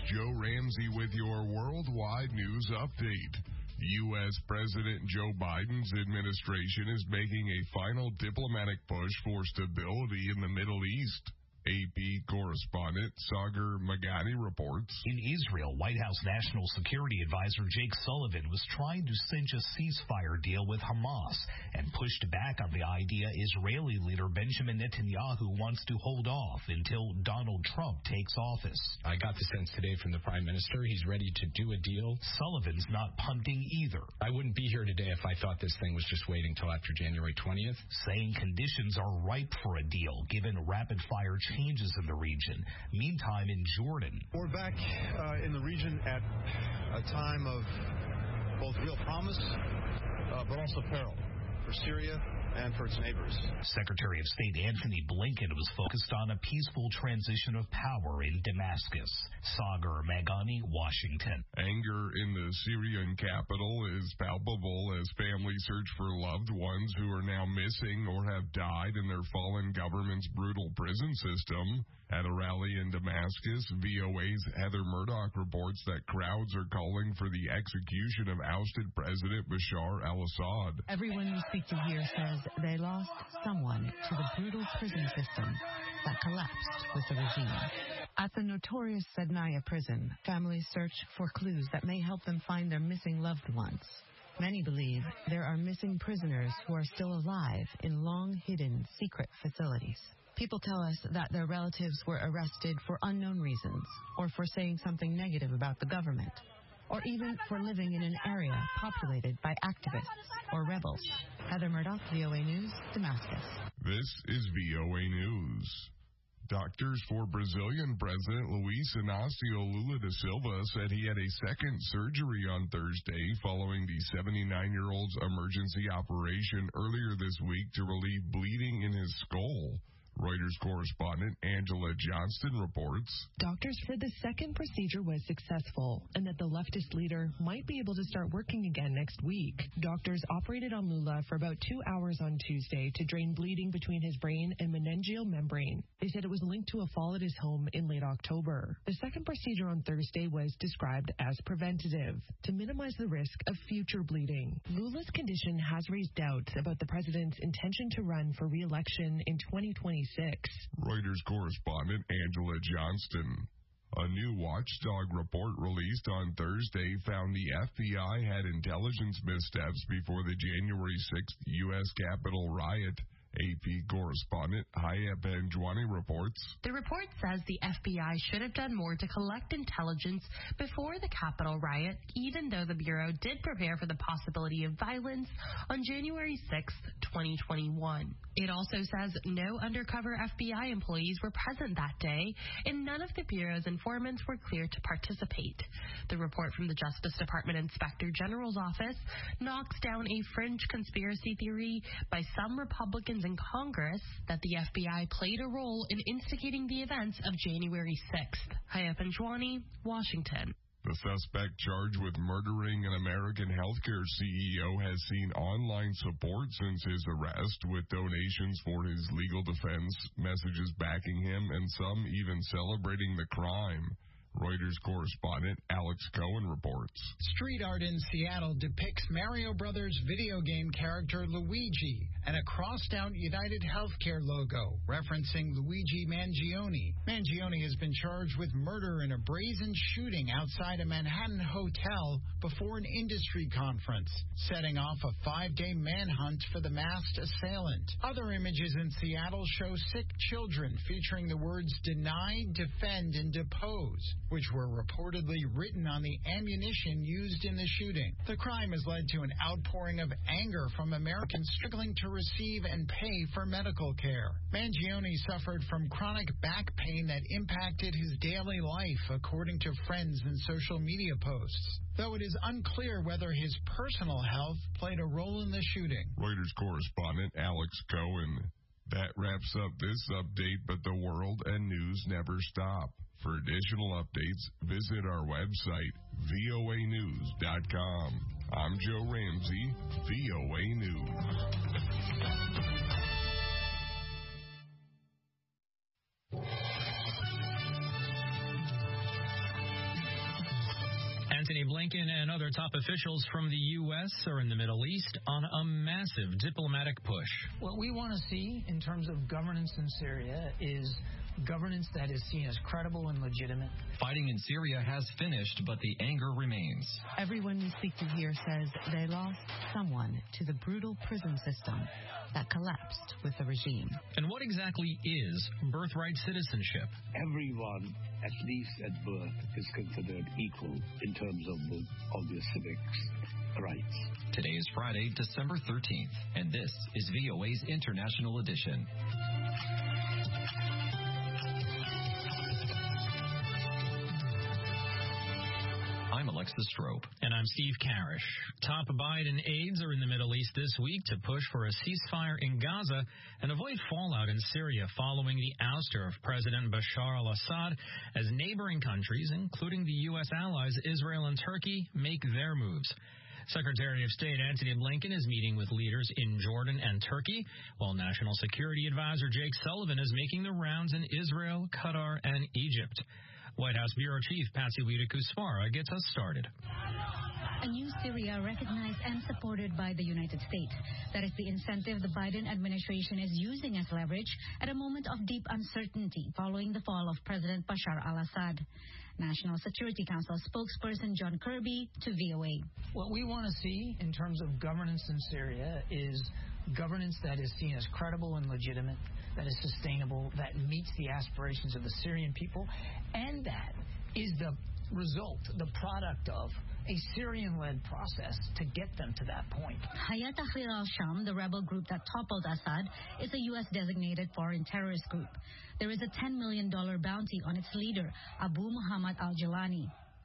Joe Ramsey with your worldwide news update. U.S. President Joe Biden's administration is making a final diplomatic push for stability in the Middle East. AP correspondent Sagar Magadi reports. In Israel, White House National Security Advisor Jake Sullivan was trying to cinch a ceasefire deal with Hamas and pushed back on the idea Israeli leader Benjamin Netanyahu wants to hold off until Donald Trump takes office. I got the sense today from the Prime Minister he's ready to do a deal. Sullivan's not punting either. I wouldn't be here today if I thought this thing was just waiting till after January 20th. Saying conditions are ripe for a deal given rapid-fire changes in the region. Meantime, in Jordan, we're back in the region at a time of both real promise, but also peril for Syria and for its neighbors. Secretary of State Anthony Blinken was focused on a peaceful transition of power in Damascus. Sagar Magani, Washington. Anger in the Syrian capital is palpable as families search for loved ones who are now missing or have died in their fallen government's brutal prison system. At a rally in Damascus, VOA's Heather Murdoch reports that crowds are calling for the execution of ousted President Bashar al-Assad. Everyone we speak to here says they lost someone to the brutal prison system that collapsed with the regime. At the notorious Sednaya prison, families search for clues that may help them find their missing loved ones. Many believe there are missing prisoners who are still alive in long-hidden secret facilities. People tell us that their relatives were arrested for unknown reasons, or for saying something negative about the government, or even for living in an area populated by activists or rebels. Heather Murdoch, VOA News, Damascus. This is VOA News. Doctors for Brazilian President Luiz Inácio Lula da Silva said he had a second surgery on Thursday following the 79-year-old's emergency operation earlier this week to relieve bleeding in his skull. Reuters correspondent Angela Johnston reports. Doctors said the second procedure was successful and that the leftist leader might be able to start working again next week. Doctors operated on Lula for about 2 hours on Tuesday to drain bleeding between his brain and meningeal membrane. They said it was linked to a fall at his home in late October. The second procedure on Thursday was described as preventative to minimize the risk of future bleeding. Lula's condition has raised doubts about the president's intention to run for re-election in 2026. Reuters correspondent Angela Johnston. A new watchdog report released on Thursday found the FBI had intelligence missteps before the January 6th U.S. Capitol riot. AP correspondent Haya Benjwani reports. The report says the FBI should have done more to collect intelligence before the Capitol riot, even though the Bureau did prepare for the possibility of violence on January 6th, 2021. It also says no undercover FBI employees were present that day, and none of the Bureau's informants were cleared to participate. The report from the Justice Department Inspector General's office knocks down a fringe conspiracy theory by some Republicans in Congress that the FBI played a role in instigating the events of January 6th. Haya Benjwani, Washington. The suspect charged with murdering an American healthcare CEO has seen online support since his arrest, with donations for his legal defense, messages backing him, and some even celebrating the crime. Reuters correspondent Alex Cohen reports. Street art in Seattle depicts Mario Brothers video game character Luigi and a crossed-out United Healthcare logo referencing Luigi Mangione. Mangione has been charged with murder in a brazen shooting outside a Manhattan hotel before an industry conference, setting off a 5-day manhunt for the masked assailant. Other images in Seattle show sick children featuring the words deny, defend, and depose, which were reportedly written on the ammunition used in the shooting. The crime has led to an outpouring of anger from Americans struggling to receive and pay for medical care. Mangione suffered from chronic back pain that impacted his daily life, according to friends and social media posts, though it is unclear whether his personal health played a role in the shooting. Reuters correspondent Alex Cohen. That wraps up this update, but the world and news never stop. For additional updates, visit our website, voanews.com. I'm Joe Ramsey, VOA News. Antony Blinken and other top officials from the U.S. are in the Middle East on a massive diplomatic push. What we want to see in terms of governance in Syria is governance that is seen as credible and legitimate. Fighting in Syria has finished, but the anger remains. Everyone we speak to here says they lost someone to the brutal prison system that collapsed with the regime. And what exactly is birthright citizenship? Everyone, at least at birth, is considered equal in terms of their civics rights. Today is Friday, December 13th, and this is VOA's International Edition. I'm Alexis Strope. And I'm Steve Karish. Top Biden aides are in the Middle East this week to push for a ceasefire in Gaza and avoid fallout in Syria following the ouster of President Bashar al-Assad as neighboring countries, including the U.S. allies Israel and Turkey, make their moves. Secretary of State Antony Blinken is meeting with leaders in Jordan and Turkey, while National Security Advisor Jake Sullivan is making the rounds in Israel, Qatar, and Egypt. White House Bureau Chief Patsy Widakuswara gets us started. A new Syria recognized and supported by the United States. That is the incentive the Biden administration is using as leverage at a moment of deep uncertainty following the fall of President Bashar al-Assad. National Security Council spokesperson John Kirby to VOA. What we want to see in terms of governance in Syria is governance that is seen as credible and legitimate, that is sustainable, that meets the aspirations of the Syrian people, and that is the result, the product of a Syrian-led process to get them to that point. Hayat Tahrir al-Sham, the rebel group that toppled Assad, is a U.S.-designated foreign terrorist group. There is a $10 million bounty on its leader, Abu Muhammad al-Jalani.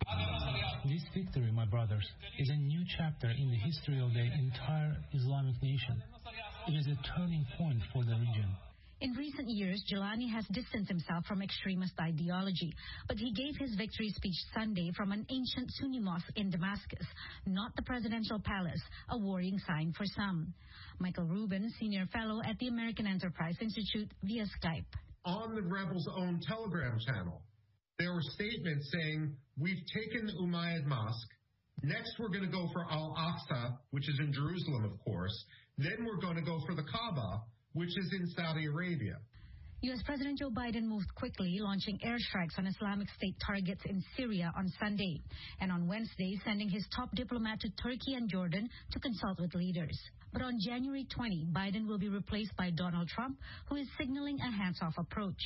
This victory, my brothers, is a new chapter in the history of the entire Islamic nation. It is a turning point for the region. In recent years, Jalani has distanced himself from extremist ideology, but he gave his victory speech Sunday from an ancient Sunni mosque in Damascus, not the presidential palace, a worrying sign for some. Michael Rubin, senior fellow at the American Enterprise Institute, via Skype. On the rebels' own Telegram channel, there were statements saying, we've taken Umayyad Mosque, next we're going to go for Al-Aqsa, which is in Jerusalem, of course, then we're going to go for the Kaaba, which is in Saudi Arabia. U.S. President Joe Biden moved quickly, launching airstrikes on Islamic State targets in Syria on Sunday, and on Wednesday sending his top diplomat to Turkey and Jordan to consult with leaders. But on January 20, Biden will be replaced by Donald Trump, who is signaling a hands-off approach.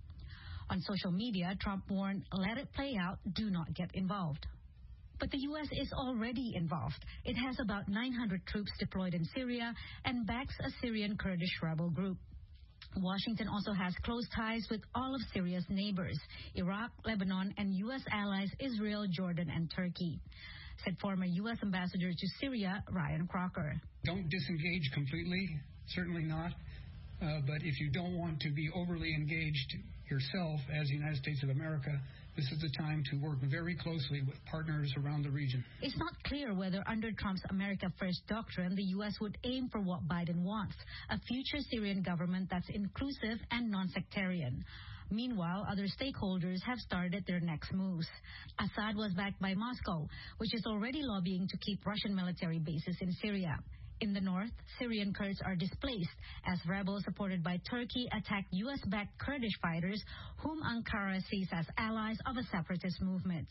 On social media, Trump warned, let it play out, do not get involved. But the U.S. is already involved. It has about 900 troops deployed in Syria and backs a Syrian Kurdish rebel group. Washington also has close ties with all of Syria's neighbors, Iraq, Lebanon, and U.S. allies Israel, Jordan, and Turkey, said former U.S. Ambassador to Syria, Ryan Crocker. Don't disengage completely, certainly not. But if you don't want to be overly engaged yourself as the United States of America, this is the time to work very closely with partners around the region. It's not clear whether under Trump's America First doctrine, the U.S. would aim for what Biden wants, a future Syrian government that's inclusive and non-sectarian. Meanwhile, other stakeholders have started their next moves. Assad was backed by Moscow, which is already lobbying to keep Russian military bases in Syria. In the north, Syrian Kurds are displaced as rebels supported by Turkey attack U.S.-backed Kurdish fighters whom Ankara sees as allies of a separatist movement.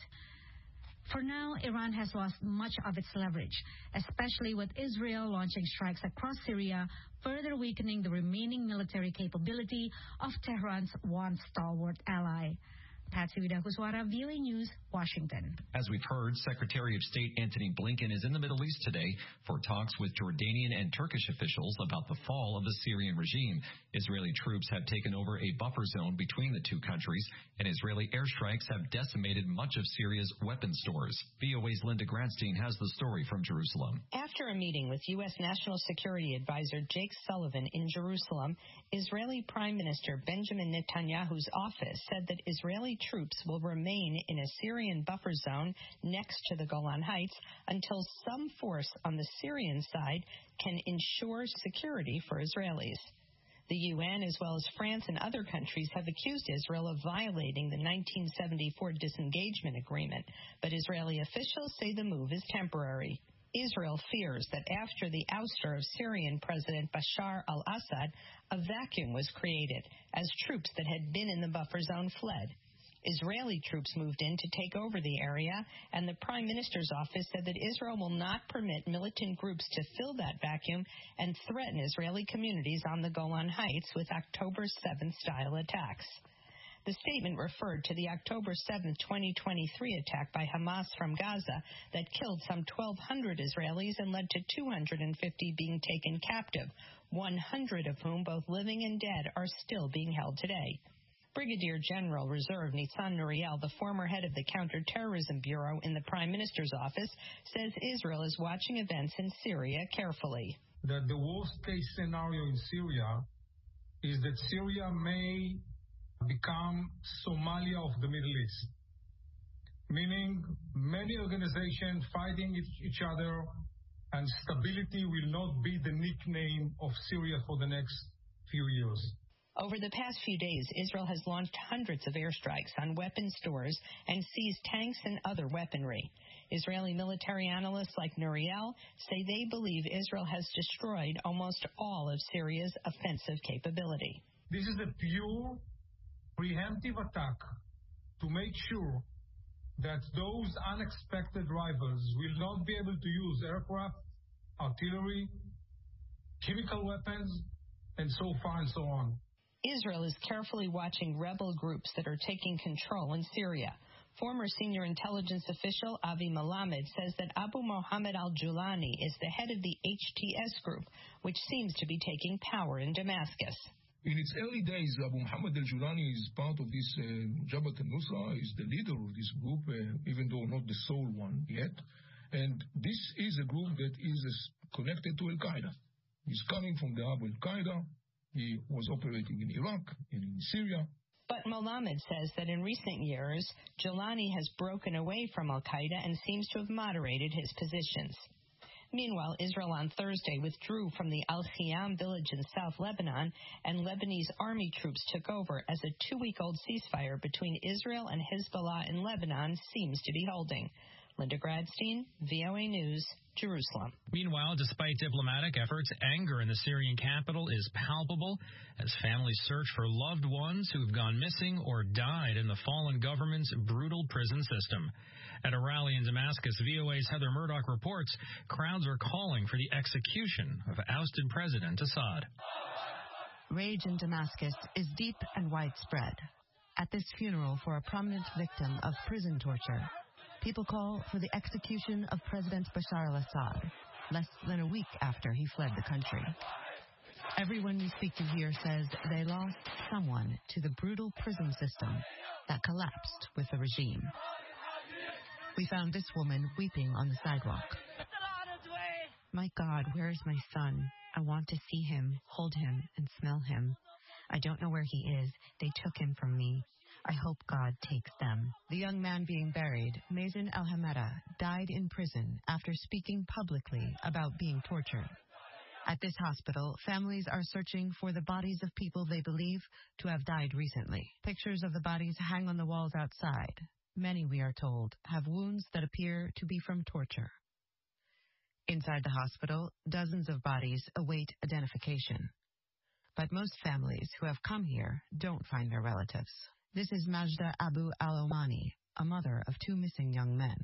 For now, Iran has lost much of its leverage, especially with Israel launching strikes across Syria, further weakening the remaining military capability of Tehran's once stalwart ally. Patsy Widakuswara, VOA News, Washington. As we've heard, Secretary of State Antony Blinken is in the Middle East today for talks with Jordanian and Turkish officials about the fall of the Syrian regime. Israeli troops have taken over a buffer zone between the two countries, and Israeli airstrikes have decimated much of Syria's weapons stores. VOA's Linda Gradstein has the story from Jerusalem. After a meeting with U.S. National Security Advisor Jake Sullivan in Jerusalem, Israeli Prime Minister Benjamin Netanyahu's office said that Israeli troops will remain in a Syrian buffer zone next to the Golan Heights until some force on the Syrian side can ensure security for Israelis. The UN, as well as France and other countries, have accused Israel of violating the 1974 disengagement agreement, but Israeli officials say the move is temporary. Israel fears that after the ouster of Syrian President Bashar al-Assad, a vacuum was created as troops that had been in the buffer zone fled. Israeli troops moved in to take over the area, and the Prime Minister's office said that Israel will not permit militant groups to fill that vacuum and threaten Israeli communities on the Golan Heights with October 7th-style attacks. The statement referred to the October 7, 2023 attack by Hamas from Gaza that killed some 1,200 Israelis and led to 250 being taken captive, 100 of whom, both living and dead, are still being held today. Brigadier General Reserve Nitzan Nuriel, the former head of the Counterterrorism Bureau in the Prime Minister's office, says Israel is watching events in Syria carefully. That the worst-case scenario in Syria is that Syria may become Somalia of the Middle East, meaning many organizations fighting each other, and stability will not be the nickname of Syria for the next few years. Over the past few days, Israel has launched hundreds of airstrikes on weapons stores and seized tanks and other weaponry. Israeli military analysts like Nuriel say they believe Israel has destroyed almost all of Syria's offensive capability. This is a pure preemptive attack to make sure that those unexpected rivals will not be able to use aircraft, artillery, chemical weapons, and so far and so on. Israel is carefully watching rebel groups that are taking control in Syria. Former senior intelligence official Avi Malamed says that Abu Mohammed al-Julani is the head of the HTS group, which seems to be taking power in Damascus. In its early days, Abu Muhammad al-Julani is part of this Jabhat al-Nusra, is the leader of this group, even though not the sole one yet. And this is a group that is connected to Al-Qaeda. He's coming from the Abu Al-Qaeda. He was operating in Iraq and in Syria. But Mohammed says that in recent years, Julani has broken away from Al-Qaeda and seems to have moderated his positions. Meanwhile, Israel on Thursday withdrew from the Al-Khiyam village in South Lebanon, and Lebanese army troops took over as a 2-week-old ceasefire between Israel and Hezbollah in Lebanon seems to be holding. Linda Gradstein, VOA News, Jerusalem. Meanwhile, despite diplomatic efforts, anger in the Syrian capital is palpable as families search for loved ones who have gone missing or died in the fallen government's brutal prison system. At a rally in Damascus, VOA's Heather Murdoch reports crowds are calling for the execution of ousted President Assad. Rage in Damascus is deep and widespread. At this funeral for a prominent victim of prison torture, people call for the execution of President Bashar al-Assad, less than a week after he fled the country. Everyone we speak to here says they lost someone to the brutal prison system that collapsed with the regime. We found this woman weeping on the sidewalk. My God, where is my son? I want to see him, hold him, and smell him. I don't know where he is. They took him from me. I hope God takes them. The young man being buried, Mazen El-Hamada, died in prison after speaking publicly about being tortured. At this hospital, families are searching for the bodies of people they believe to have died recently. Pictures of the bodies hang on the walls outside. Many, we are told, have wounds that appear to be from torture. Inside the hospital, dozens of bodies await identification. But most families who have come here don't find their relatives. This is Majda Abu al-Omani, a mother of 2 missing young men.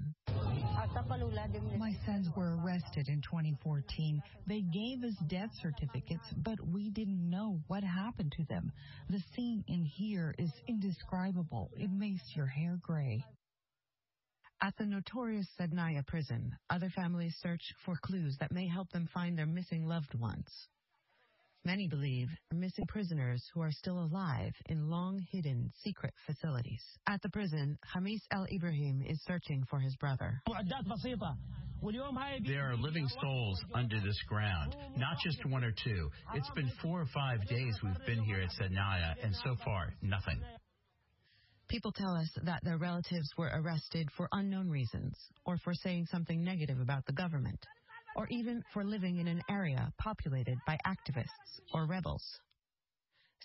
My sons were arrested in 2014. They gave us death certificates, but we didn't know what happened to them. The scene in here is indescribable. It makes your hair gray. At the notorious Sednaya prison, other families search for clues that may help them find their missing loved ones. Many believe missing prisoners who are still alive in long-hidden secret facilities. At the prison, Hamis El-Ibrahim is searching for his brother. There are living souls under this ground, not just 1 or 2. It's been 4 or 5 days we've been here at Sednaya, and so far, nothing. People tell us that their relatives were arrested for unknown reasons, or for saying something negative about the government, or even for living in an area populated by activists or rebels.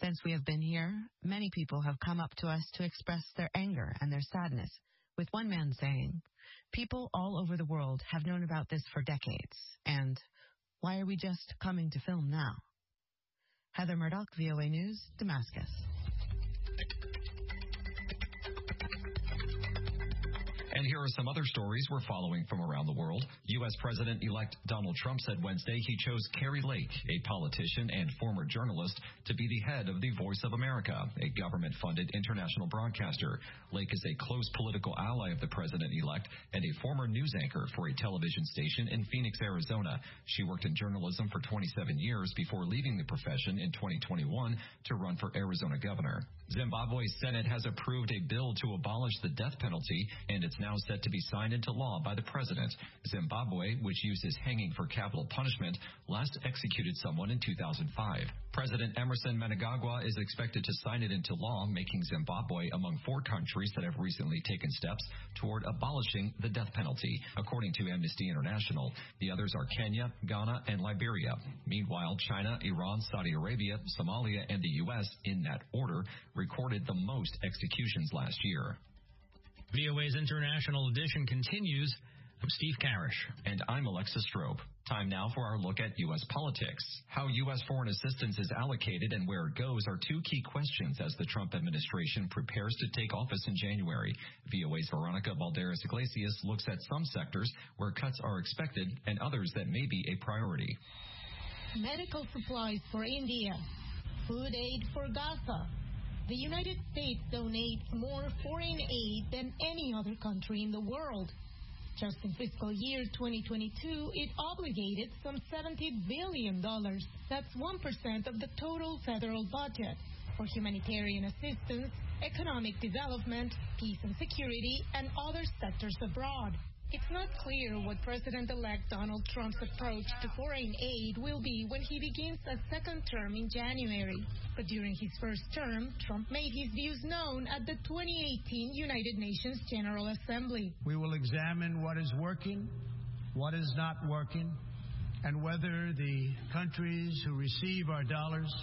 Since we have been here, many people have come up to us to express their anger and their sadness, with one man saying, "People all over the world have known about this for decades, and why are we just coming to film now?" Heather Murdoch, VOA News, Damascus. And here are some other stories we're following from around the world. U.S. President-elect Donald Trump said Wednesday he chose Kari Lake, a politician and former journalist, to be the head of the Voice of America, a government-funded international broadcaster. Lake is a close political ally of the president-elect and a former news anchor for a television station in Phoenix, Arizona. She worked in journalism for 27 years before leaving the profession in 2021 to run for Arizona governor. Zimbabwe's Senate has approved a bill to abolish the death penalty, and it's now set to be signed into law by the president. Zimbabwe, which uses hanging for capital punishment, last executed someone in 2005. President Emerson Mnangagwa is expected to sign it into law, making Zimbabwe among 4 countries that have recently taken steps toward abolishing the death penalty. According to Amnesty International, the others are Kenya, Ghana, and Liberia. Meanwhile, China, Iran, Saudi Arabia, Somalia, and the U.S., in that order, recorded the most executions last year. VOA's International Edition continues. I'm Steve Karish. And I'm Alexis Strobe. Time now for our look at U.S. politics. How U.S. foreign assistance is allocated and where it goes are 2 key questions as the Trump administration prepares to take office in January. VOA's Veronica Valderas Iglesias looks at some sectors where cuts are expected and others that may be a priority. Medical supplies for India. Food aid for Gaza. The United States donates more foreign aid than any other country in the world. Just in fiscal year 2022, it obligated some $70 billion. That's 1% of the total federal budget for humanitarian assistance, economic development, peace and security, and other sectors abroad. It's not clear what President-elect Donald Trump's approach to foreign aid will be when he begins a second term in January. But during his first term, Trump made his views known at the 2018 United Nations General Assembly. We will examine what is working, what is not working, and whether the countries who receive our dollars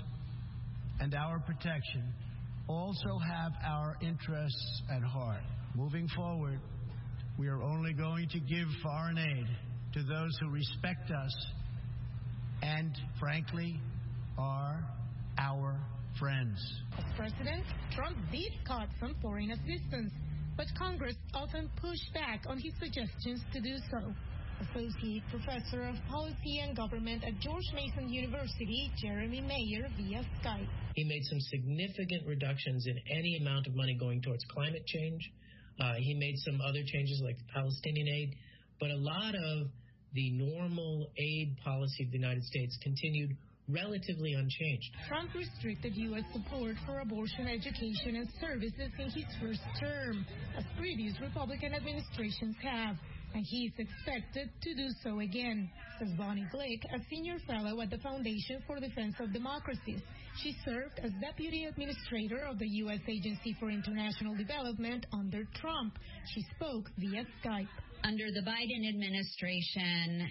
and our protection also have our interests at heart. Moving forward, we are only going to give foreign aid to those who respect us and, frankly, are our friends. As president, Trump did cut some foreign assistance, but Congress often pushed back on his suggestions to do so. Associate Professor of Policy and Government at George Mason University, Jeremy Mayer, via Skype. He made some significant reductions in any amount of money going towards climate change. He made some other changes like Palestinian aid, but a lot of the normal aid policy of the United States continued relatively unchanged. Trump restricted U.S. support for abortion education and services in his first term, as previous Republican administrations have, and he is expected to do so again, says Bonnie Glick, a senior fellow at the Foundation for Defense of Democracies. She served as Deputy Administrator of the U.S. Agency for International Development under Trump. She spoke via Skype. Under the Biden administration,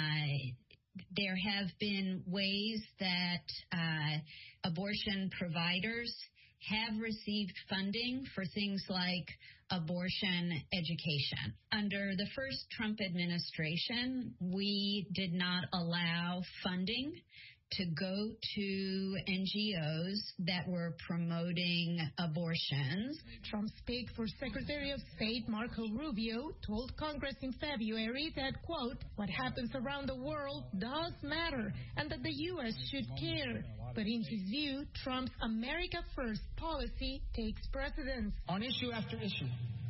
there have been ways that abortion providers have received funding for things like abortion education. Under the first Trump administration, we did not allow funding to go to NGOs that were promoting abortions. Trump's pick for Secretary of State Marco Rubio told Congress in February that, quote, what happens around the world does matter and that the U.S. should care. But in his view, Trump's America First policy takes precedence. On issue after issue,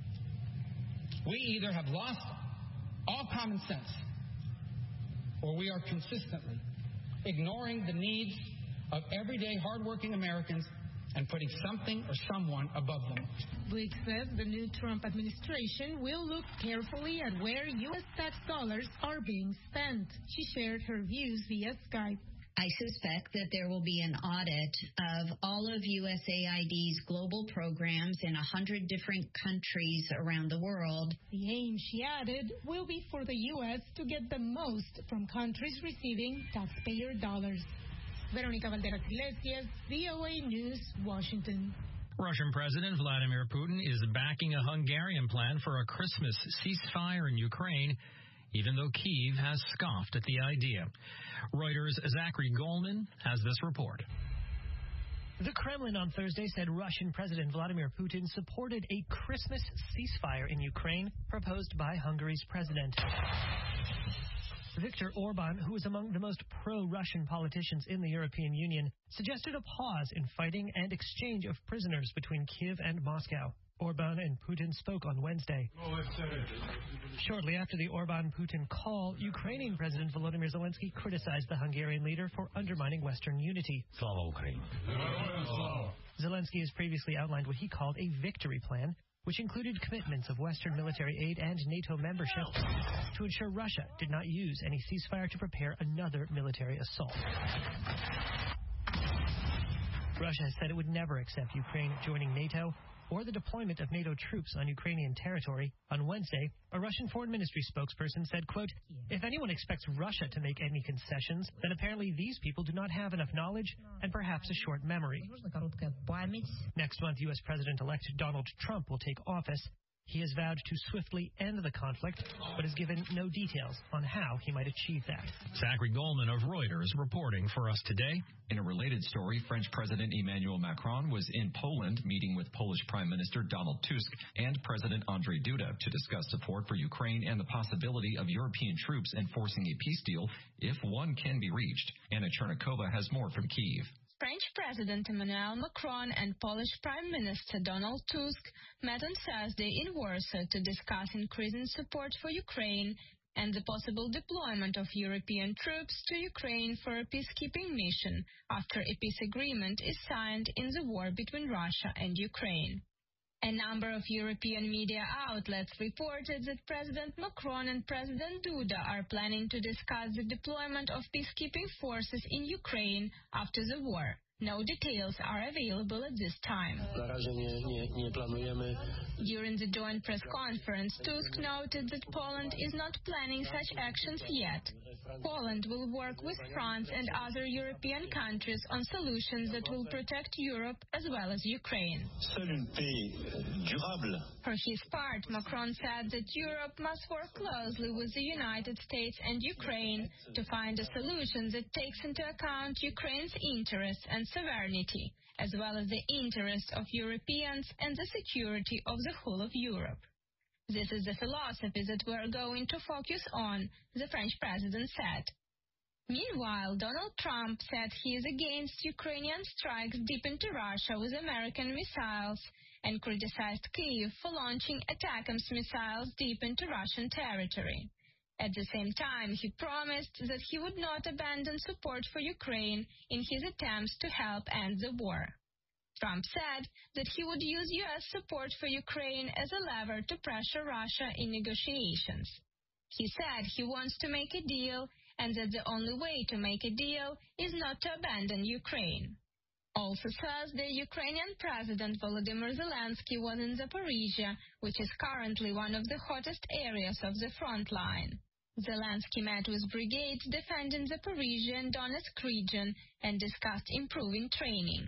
we either have lost all common sense or we are consistently ignoring the needs of everyday hardworking Americans and putting something or someone above them. Glick says the new Trump administration will look carefully at where U.S. tax dollars are being spent. She shared her views via Skype. I suspect that there will be an audit of all of USAID's global programs in 100 different countries around the world. The aim, she added, will be for the U.S. to get the most from countries receiving taxpayer dollars. Veronica Valderas Iglesias, VOA News, Washington. Russian President Vladimir Putin is backing a Hungarian plan for a Christmas ceasefire in Ukraine, even though Kyiv has scoffed at the idea. Reuters' Zachary Goldman has this report. The Kremlin on Thursday said Russian President Vladimir Putin supported a Christmas ceasefire in Ukraine proposed by Hungary's president. Viktor Orban, who is among the most pro-Russian politicians in the European Union, suggested a pause in fighting and exchange of prisoners between Kyiv and Moscow. Orban and Putin spoke on Wednesday. Shortly after the Orban-Putin call, Ukrainian President Volodymyr Zelensky criticized the Hungarian leader for undermining Western unity. Zelensky has previously outlined what he called a victory plan, which included commitments of Western military aid and NATO membership to ensure Russia did not use any ceasefire to prepare another military assault. Russia has said it would never accept Ukraine joining NATO or the deployment of NATO troops on Ukrainian territory. On Wednesday, a Russian foreign ministry spokesperson said, quote, "If anyone expects Russia to make any concessions, then apparently these people do not have enough knowledge and perhaps a short memory." Next month, U.S. President-elect Donald Trump will take office. He has vowed to swiftly end the conflict, but has given no details on how he might achieve that. Zachary Goldman of Reuters reporting for us today. In a related story, French President Emmanuel Macron was in Poland meeting with Polish Prime Minister Donald Tusk and President Andrzej Duda to discuss support for Ukraine and the possibility of European troops enforcing a peace deal if one can be reached. Anna Chernikova has more from Kyiv. French President Emmanuel Macron and Polish Prime Minister Donald Tusk met on Thursday in Warsaw to discuss increasing support for Ukraine and the possible deployment of European troops to Ukraine for a peacekeeping mission after a peace agreement is signed in the war between Russia and Ukraine. A number of European media outlets reported that President Macron and President Duda are planning to discuss the deployment of peacekeeping forces in Ukraine after the war. No details are available at this time. During the joint press conference, Tusk noted that Poland is not planning such actions yet. Poland will work with France and other European countries on solutions that will protect Europe as well as Ukraine. For his part, Macron said that Europe must work closely with the United States and Ukraine to find a solution that takes into account Ukraine's interests and sovereignty, as well as the interests of Europeans and the security of the whole of Europe. This is the philosophy that we're going to focus on, the French president said. Meanwhile, Donald Trump said he is against Ukrainian strikes deep into Russia with American missiles and criticized Kyiv for launching ATACMS missiles deep into Russian territory. At the same time, he promised that he would not abandon support for Ukraine in his attempts to help end the war. Trump said that he would use U.S. support for Ukraine as a lever to pressure Russia in negotiations. He said he wants to make a deal and that the only way to make a deal is not to abandon Ukraine. Also Thursday, Ukrainian President Volodymyr Zelensky was in Zaporizhia, which is currently one of the hottest areas of the front line. Zelensky met with brigades defending Zaporizhia and Donetsk region and discussed improving training.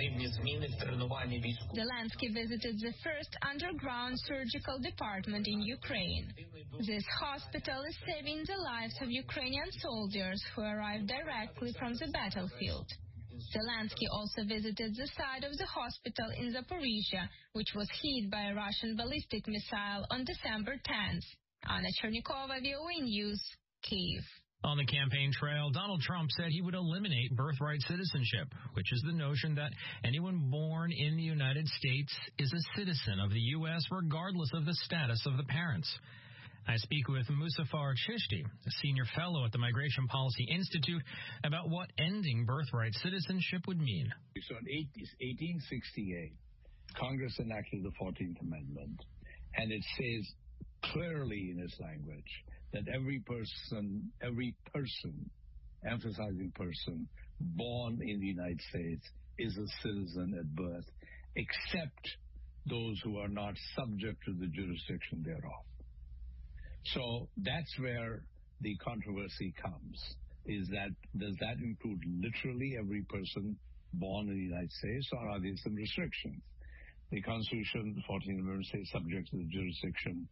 Zelensky visited the first underground surgical department in Ukraine. This hospital is saving the lives of Ukrainian soldiers who arrived directly from the battlefield. Zelensky also visited the site of the hospital in Zaporizhia, which was hit by a Russian ballistic missile on December 10th. Anna Chernikova, VOA News, Kyiv. On the campaign trail, Donald Trump said he would eliminate birthright citizenship, which is the notion that anyone born in the United States is a citizen of the U.S. regardless of the status of the parents. I speak with Muzaffar Chishti, a senior fellow at the Migration Policy Institute, about what ending birthright citizenship would mean. So in 1868, Congress enacted the 14th Amendment, and it says clearly in its language that every person, emphasizing person, born in the United States is a citizen at birth, except those who are not subject to the jurisdiction thereof. So that's where the controversy comes. does that include literally every person born in the United States, or are there some restrictions? The Constitution, the 14th Amendment, says subject to the jurisdiction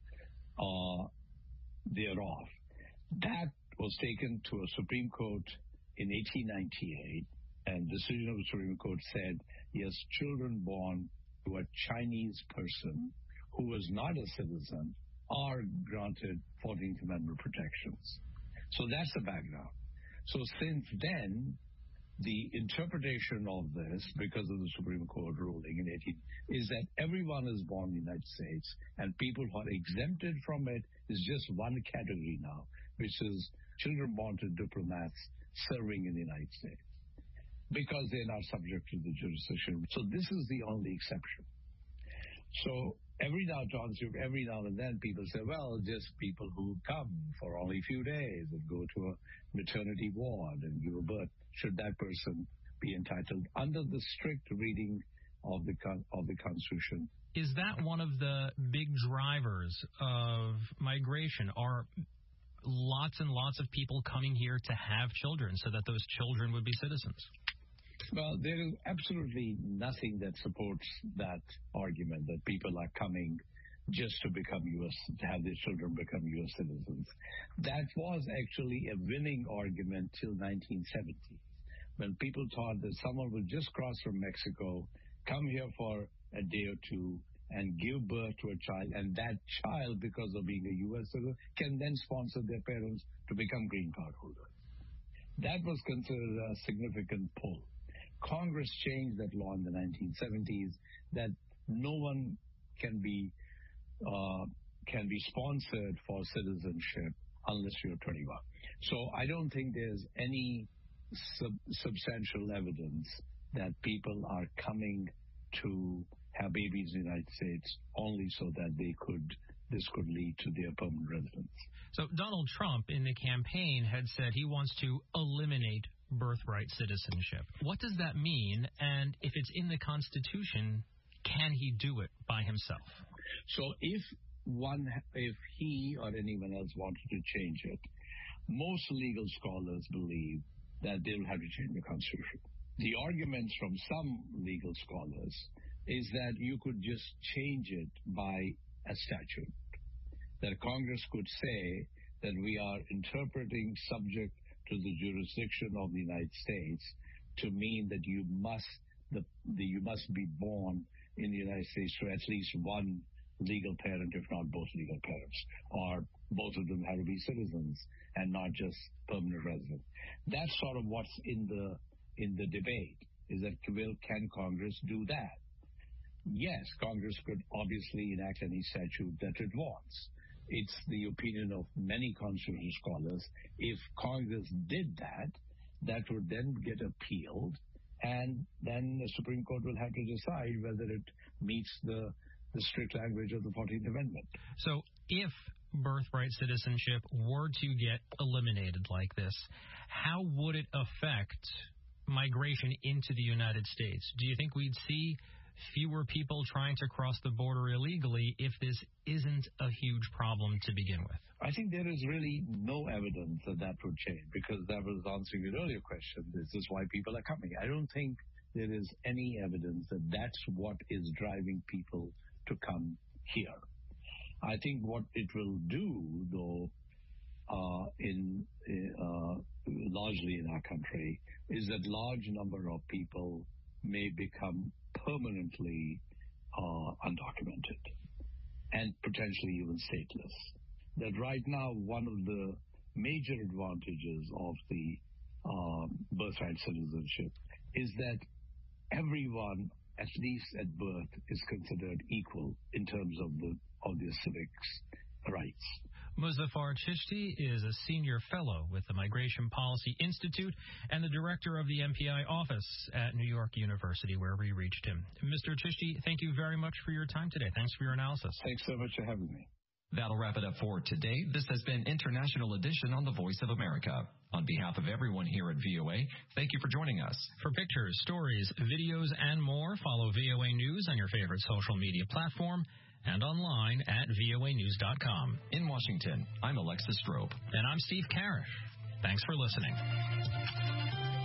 thereof. That was taken to a Supreme Court in 1898, and the decision of the Supreme Court said, yes, children born to a Chinese person who was not a citizen are granted 14th Amendment protections. So that's the background. So since then, the interpretation of this, because of the Supreme Court ruling in 18, is that everyone is born in the United States, and people who are exempted from it is just one category now, which is children born to diplomats serving in the United States, because they're not subject to the jurisdiction. So this is the only exception. So every now and then people say, well, just people who come for only a few days and go to a maternity ward and give a birth, should that person be entitled under the strict reading of the Constitution? Is that one of the big drivers of migration? Are lots and lots of people coming here to have children so that those children would be citizens? Well, there is absolutely nothing that supports that argument that people are coming just to become to have their children become U.S. citizens. That was actually a winning argument till 1970, when people thought that someone would just cross from Mexico, come here for a day or two, and give birth to a child, and that child, because of being a U.S. citizen, can then sponsor their parents to become green card holders. That was considered a significant pull. Congress changed that law in the 1970s that no one can be sponsored for citizenship unless you're 21. So I don't think there's any substantial evidence that people are coming to have babies in the United States only so that this could lead to their permanent residence. So Donald Trump in the campaign had said he wants to eliminate birthright citizenship. What does that mean? And if it's in the Constitution, can he do it by himself? So if he or anyone else wanted to change it, most legal scholars believe that they'll have to change the Constitution. The arguments from some legal scholars is that you could just change it by a statute, that Congress could say that we are interpreting subject to the jurisdiction of the United States to mean that you must be born in the United States to at least one legal parent, if not both legal parents, or both of them have to be citizens and not just permanent residents. That's sort of what's in the debate, is that can Congress do that? Yes, Congress could obviously enact any statute that it wants. It's the opinion of many constitutional scholars. If Congress did that, that would then get appealed, and then the Supreme Court will have to decide whether it meets the strict language of the 14th Amendment. So if birthright citizenship were to get eliminated like this, how would it affect migration into the United States? Do you think we'd see fewer people trying to cross the border illegally if this isn't a huge problem to begin with? I think there is really no evidence that would change, because that was answering your earlier question. This is why people are coming. I don't think there is any evidence that that's what is driving people to come here. I think what it will do, though, largely in our country, is that large number of people may become permanently undocumented and potentially even stateless. That right now, one of the major advantages of the birthright citizenship is that everyone, at least at birth, is considered equal in terms of their civics rights. Muzaffar Chishti is a senior fellow with the Migration Policy Institute and the director of the MPI office at New York University, where we reached him. Mr. Chishti, thank you very much for your time today. Thanks for your analysis. Thanks so much for having me. That'll wrap it up for today. This has been International Edition on the Voice of America. On behalf of everyone here at VOA, thank you for joining us. For pictures, stories, videos, and more, follow VOA News on your favorite social media platform and online at voanews.com. In Washington, I'm Alexis Strope. And I'm Steve Karish. Thanks for listening.